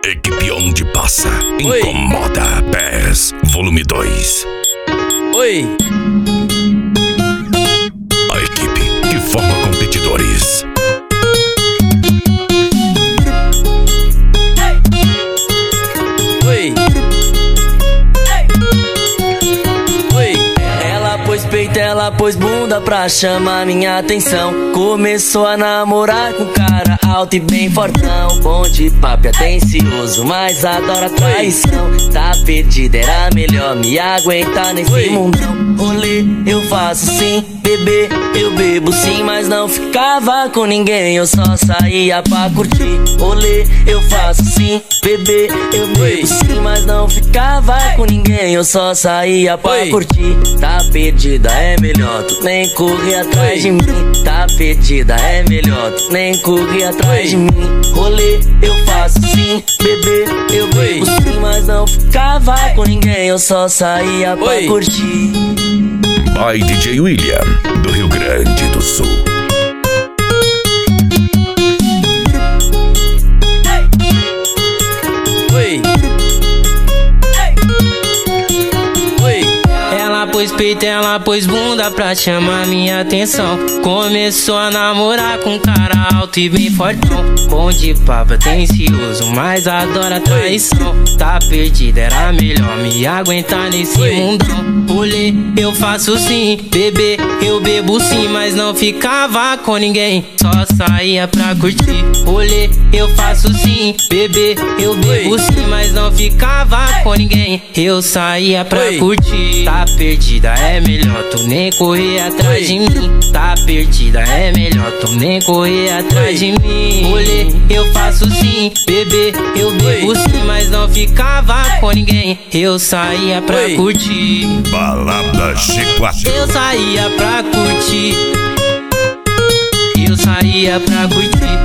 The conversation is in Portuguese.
Equipe onde passa, Oi. incomoda. PES, volume 2. Oi, A equipe que forma competidores. oi, oi. Ela pôs peito, ela pôs bunda pra chamar minha atenção. Começou a namorar com um cara alto e bem fortão. Bom de papo e atencioso, mas adora traição. Tá perdida, era melhor me aguentar nesse mundão. Rolê, eu faço sim, bebê, eu bebo sim, mas não ficava com ninguém, eu só saía pra curtir. Rolê, eu faço sim, bebê, eu bebo sim, mas não ficava com ninguém, eu só saía pra curtir. Tá perdida, é melhor tu nem correr atrás de mim. Tá perdida, é melhor tu nem correr atrás de mim. Rolê, eu faço sim, bebê, eu bebo sim, mas não ficava com ninguém, eu só saía pra curtir. By DJ William, do Rio Grande do Sul. Ela pôs peito, ela pôs bunda pra chamar minha atenção. Começou a namorar com um cara alto e bem fortão. Bom de papo, atencioso, mas adora traição. Tá perdida, era melhor me aguentar nesse mundão. Rolê, eu faço sim, bebê, eu bebo sim, mas não ficava com ninguém, só saía pra curtir. Rolê, eu faço sim, bebê, eu bebo sim, mas não ficava com ninguém, eu saía pra curtir. Tá perdida, é melhor tu nem correr atrás de mim. Tá perdida, é melhor tu nem correr atrás de mim. Rolê, eu faço sim, bebê, eu bebo sim, mas não ficava com ninguém, eu saía pra curtir. Balada G4. Eu saía pra curtir. Eu saía pra curtir.